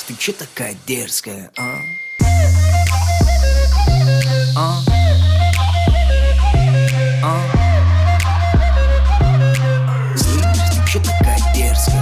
ты чё такая дерзкая, а? Слышь, ты чё такая дерзкая,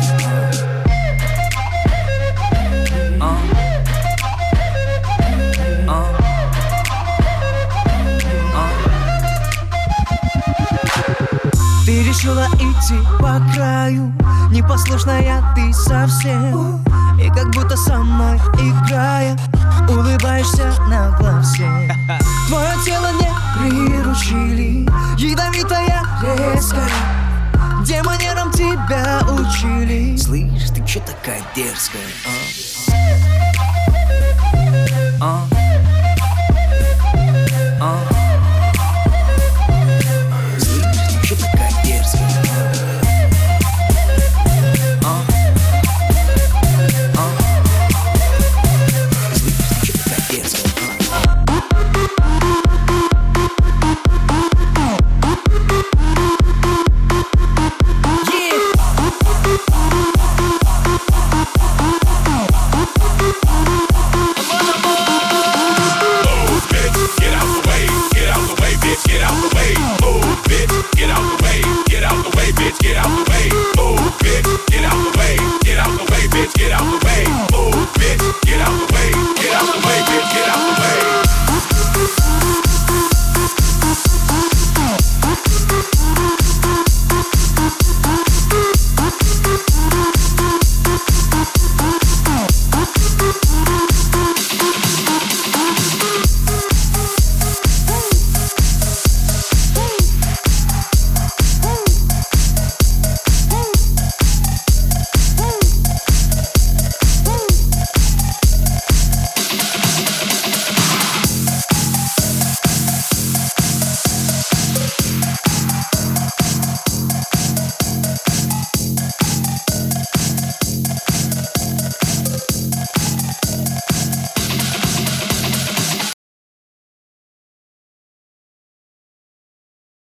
Ты решила идти по краю, непослушная ты совсем. И как будто со мной играя, улыбаешься нагло всем. Твое тело не приручили, ядовитая, резкая. Где манерам тебя учили? Слышь, ты чё такая дерзкая, а?